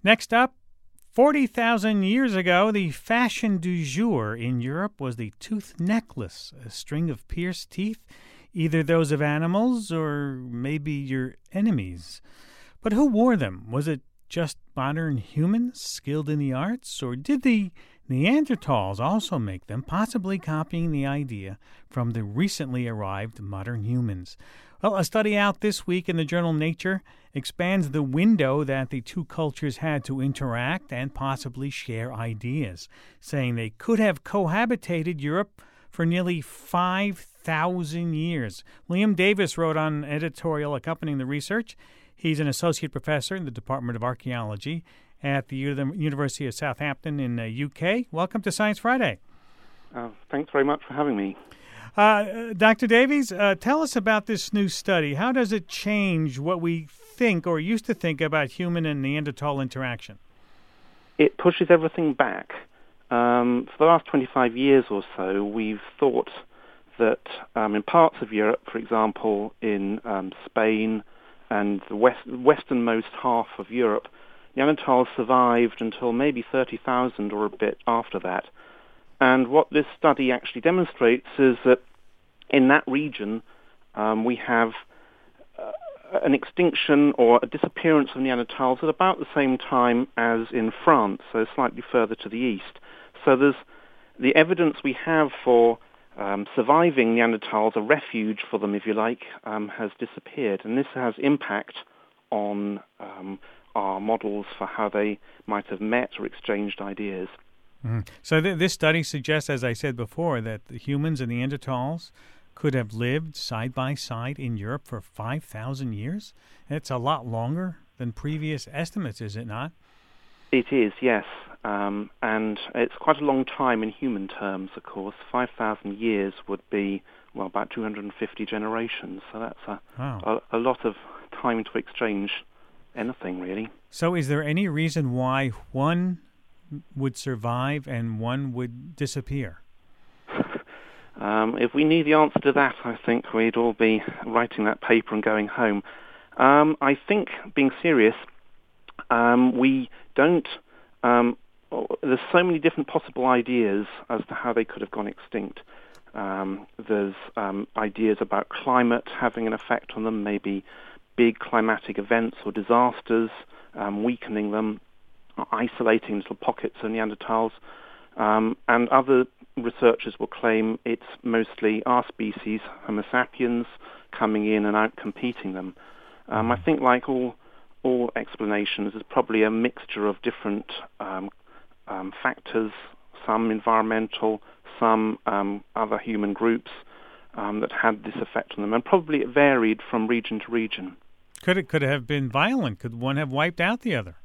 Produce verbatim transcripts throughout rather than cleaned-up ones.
Next up, forty thousand years ago, the fashion du jour in Europe was the tooth necklace, a string of pierced teeth, either those of animals or maybe your enemies. But who wore them? Was it just modern humans skilled in the arts, or did the Neanderthals also make them, possibly copying the idea from the recently arrived modern humans? Well, a study out this week in the journal Nature expands the window that the two cultures had to interact and possibly share ideas, saying they could have cohabitated Europe for nearly five thousand years. Liam Davis wrote on an editorial accompanying the research. He's an associate professor in the Department of Archaeology at the U- University of Southampton in the U K. Welcome to Science Friday. Uh, thanks very much for having me. Uh, Doctor Davies, uh, tell us about this new study. How does it change what we think or used to think about human and Neanderthal interaction? It pushes everything back. Um, for the last twenty-five years or so, we've thought that um, in parts of Europe, for example, in um, Spain and the west, westernmost half of Europe, Neanderthals survived until maybe thirty thousand or a bit after that. And what this study actually demonstrates is that in that region, um, we have uh, an extinction or a disappearance of Neanderthals at about the same time as in France, so slightly further to the east. So there's the evidence we have for um, surviving Neanderthals, a refuge for them, if you like, um, has disappeared. And this has impact on um, our models for how they might have met or exchanged ideas. Mm. So th- this study suggests, as I said before, that the humans and Neanderthals could have lived side by side in Europe for five thousand years? It's a lot longer than previous estimates, is it not? It is, yes. Um, and it's quite a long time in human terms, of course. five thousand years would be, well, about two hundred fifty generations. So that's a, wow. a, a lot of time to exchange anything, really. So is there any reason why one would survive and one would disappear? um, if we knew the answer to that, I think we'd all be writing that paper and going home. Um, I think, being serious, um, we don't... Um, there's so many different possible ideas as to how they could have gone extinct. Um, there's um, ideas about climate having an effect on them, maybe big climatic events or disasters, um, weakening them, isolating little pockets of Neanderthals, um, and other researchers will claim it's mostly our species, Homo sapiens, coming in and out-competing them. Um, I think, like all all explanations, there's probably a mixture of different um, um, factors, some environmental, some um, other human groups um, that had this effect on them, and probably it varied from region to region. Could it could it have been violent? Could one have wiped out the other?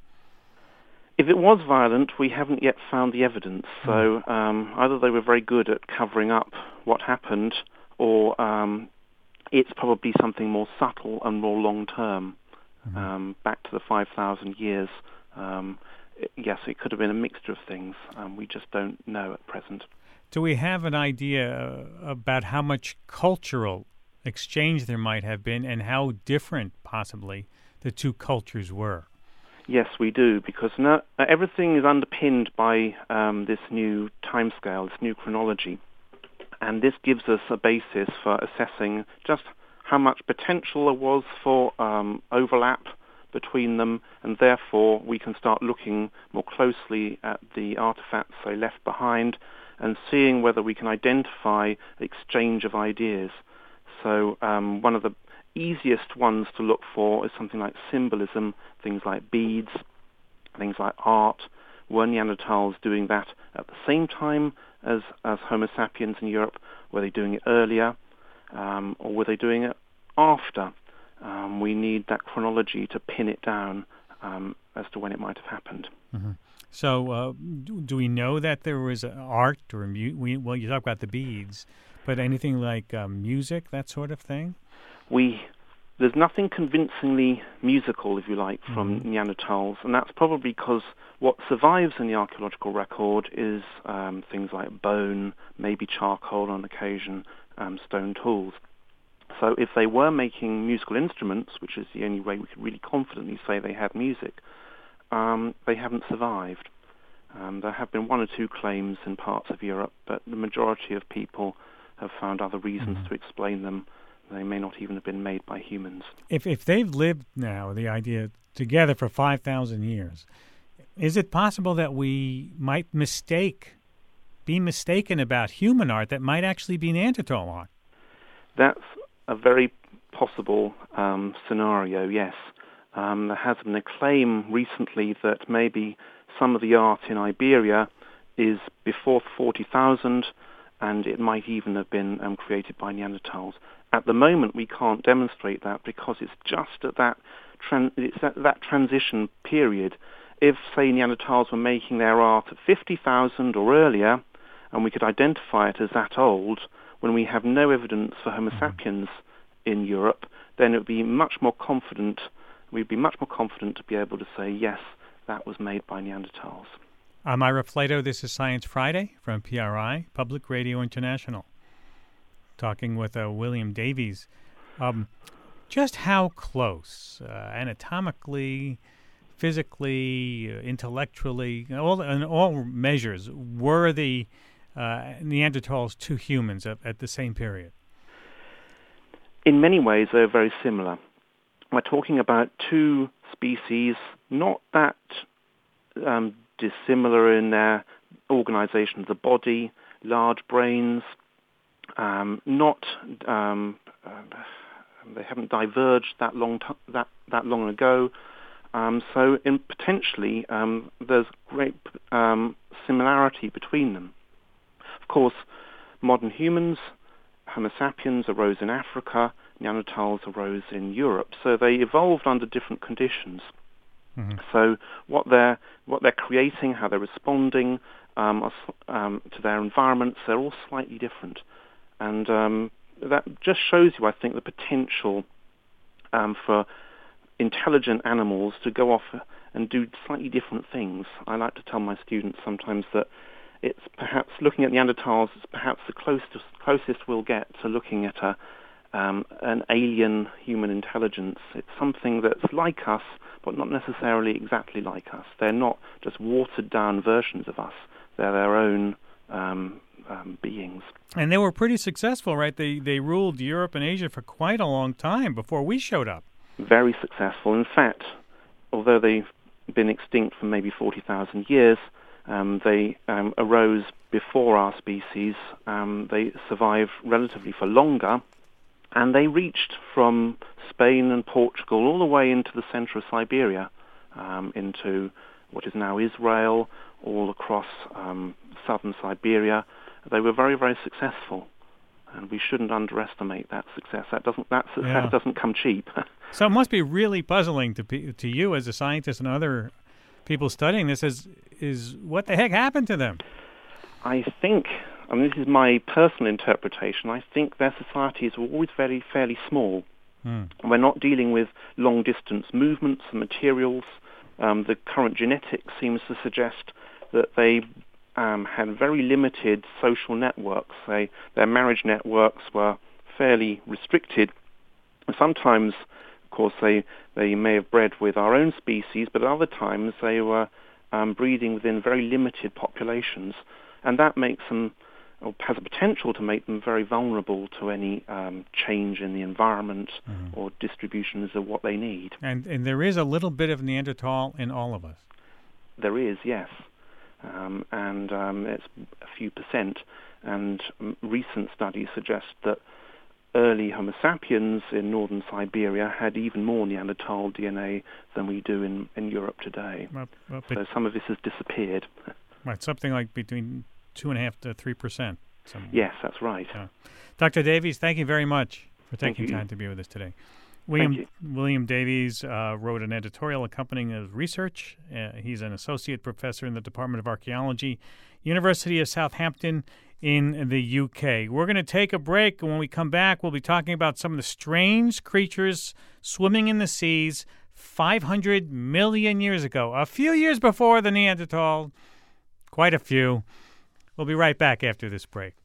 If it was violent, we haven't yet found the evidence. So um, either they were very good at covering up what happened, or um, it's probably something more subtle and more long-term, mm-hmm. um, back to the five thousand years. Um, it, yes, it could have been a mixture of things. Um, we just don't know at present. Do we have an idea about how much cultural exchange there might have been and how different, possibly, the two cultures were? Yes, we do, because no, everything is underpinned by um, this new timescale, this new chronology. And this gives us a basis for assessing just how much potential there was for um, overlap between them, and therefore we can start looking more closely at the artifacts they left behind and seeing whether we can identify the exchange of ideas. So um, one of the easiest ones to look for is something like symbolism, things like beads, things like art. Were Neanderthals doing that at the same time as, as Homo sapiens in Europe? Were they doing it earlier? Um, or were they doing it after? Um, we need that chronology to pin it down um, as to when it might have happened. Mm-hmm. So uh, do, do we know that there was art or mu- we, well, you talk about the beads, but anything like um, music, that sort of thing? We there's nothing convincingly musical, if you like, from mm-hmm. Neanderthals, and that's probably because what survives in the archaeological record is um, things like bone, maybe charcoal on occasion, um, stone tools. So if they were making musical instruments, which is the only way we could really confidently say they had music, um, they haven't survived. Um, there have been one or two claims in parts of Europe, but the majority of people have found other reasons mm-hmm. to explain them. They may not even have been made by humans. If if they've lived now, the idea, together for five thousand years, is it possible that we might mistake, be mistaken about human art that might actually be Neanderthal art? That's a very possible um, scenario, yes. Um, there has been a claim recently that maybe some of the art in Iberia is before forty thousand, and it might even have been um, created by Neanderthals. At the moment, we can't demonstrate that because it's just at that, tran- it's at that transition period. If, say, Neanderthals were making their art at fifty thousand or earlier, and we could identify it as that old, when we have no evidence for Homo sapiens in Europe, then it would be much more confident, we'd be much more confident to be able to say, yes, that was made by Neanderthals. I'm Ira Flato. This is Science Friday from P R I, Public Radio International. Talking with uh, William Davies. Um, just how close, uh, anatomically, physically, uh, intellectually, all in all measures, were the uh, Neanderthals to humans at, at the same period? In many ways, they're very similar. We're talking about two species, not that um, dissimilar in their organization of the body, large brains, um, not um, uh, they haven't diverged that long t- that that long ago. Um, so, in potentially, um, there's great um, similarity between them. Of course, modern humans, Homo sapiens, arose in Africa. Neanderthals arose in Europe. So they evolved under different conditions. Mm-hmm. So what they're what they're creating, how they're responding um, um, to their environments, they're all slightly different, and um, that just shows you, I think, the potential um, for intelligent animals to go off and do slightly different things. I like to tell my students sometimes that it's perhaps looking at Neanderthals is perhaps the closest closest we'll get to looking at a um, an alien human intelligence. It's something that's like us, but not necessarily exactly like us. They're not just watered-down versions of us. They're their own um, um, beings. And they were pretty successful, right? They they ruled Europe and Asia for quite a long time before we showed up. Very successful. In fact, although they've been extinct for maybe forty thousand years, um, they um, arose before our species. Um, they survived relatively for longer, and they reached from Spain and Portugal all the way into the center of Siberia, um, into what is now Israel, all across um, southern Siberia. They were very, very successful, and we shouldn't underestimate that success. That doesn't that success yeah. doesn't come cheap. So it must be really puzzling to to you as a scientist and other people studying this. Is is what the heck happened to them? I think. I mean, this is my personal interpretation. I think their societies were always very fairly small. Mm. We're not dealing with long-distance movements and materials. Um, the current genetics seems to suggest that they um, had very limited social networks. They, their marriage networks were fairly restricted. Sometimes, of course, they, they may have bred with our own species, but at other times they were um, breeding within very limited populations. And that makes them, or has a potential to make them very vulnerable to any um, change in the environment mm-hmm. or distributions of what they need. And and there is a little bit of Neanderthal in all of us. There is, yes. Um, and um, it's a few percent. And um, recent studies suggest that early Homo sapiens in northern Siberia had even more Neanderthal D N A than we do in, in Europe today. Well, well, so some of this has disappeared. Right, something like between two and a half to three percent. Yes, that's right. Uh, Doctor Davies, thank you very much for taking time to be with us today. William William Davies uh, wrote an editorial accompanying his research. Uh, he's an associate professor in the Department of Archaeology, University of Southampton in the U K. We're going to take a break, and when we come back, we'll be talking about some of the strange creatures swimming in the seas five hundred million years ago, a few years before the Neanderthal, quite a few. We'll be right back after this break.